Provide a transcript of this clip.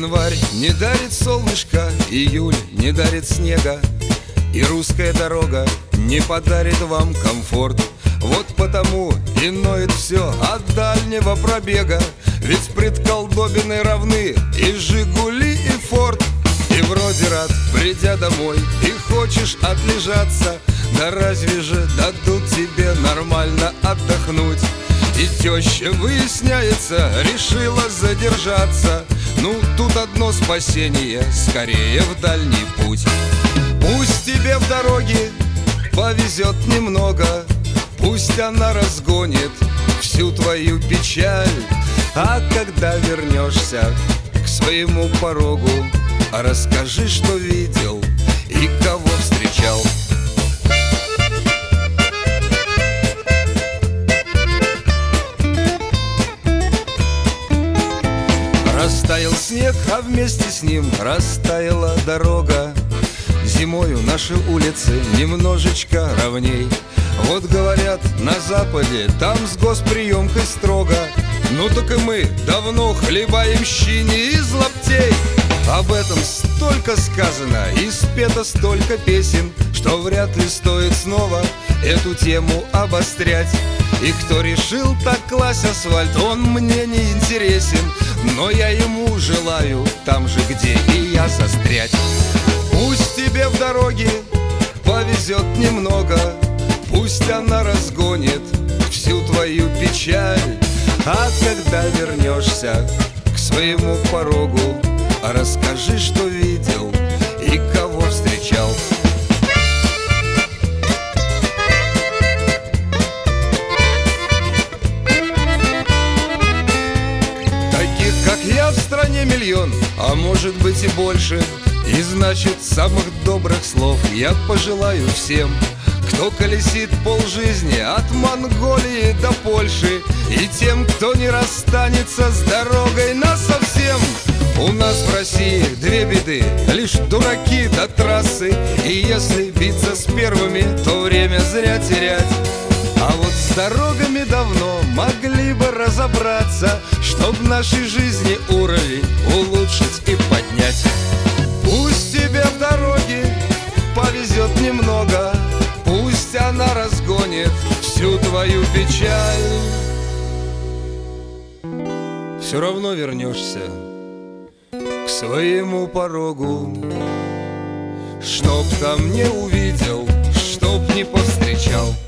Январь не дарит солнышко, июль не дарит снега, и русская дорога не подарит вам комфорт. Вот потому и ноет все от дальнего пробега, ведь пред колдобиной равны и Жигули, и Форд. И вроде рад, придя домой, и хочешь отлежаться, да разве же дадут тебе нормально отдохнуть? И теща, выясняется, решила задержаться. Ну, тут одно спасение, скорее в дальний путь. Пусть тебе в дороге повезет немного, пусть она разгонит всю твою печаль. А когда вернешься к своему порогу, расскажи, что видел и кого встречал. Растаял снег, а вместе с ним растаяла дорога. Зимою наши улицы немножечко ровней. Вот говорят, на западе там с госприемкой строго. Ну так и мы давно хлебаем щи не из лаптей. Об этом столько сказано и спето столько песен, что вряд ли стоит снова эту тему обострять. И кто решил так класть асфальт, он мне не интересен, но я ему желаю там же, где и я, застрять. Пусть тебе в дороге повезет немного, пусть она разгонит всю твою печаль. А когда вернешься к своему порогу, расскажи, что видел и кого встречал. Таких, как я, в стране миллион, а может быть и больше. И значит, самых добрых слов я пожелаю всем, кто колесит полжизни от Монголии до Польши, и тем, кто не расстанется с дорогой насовсем. У нас в России две беды, лишь дураки до трассы, и если биться с первыми, то время зря терять. А вот с дорогами давно могли бы разобраться, чтоб нашей жизни уровень улучшить и поднять. Пусть тебе в дороге повезет немного, пусть она разгонит всю твою печаль. Все равно вернешься к своему порогу, чтоб там не увидел, чтоб не повстречал.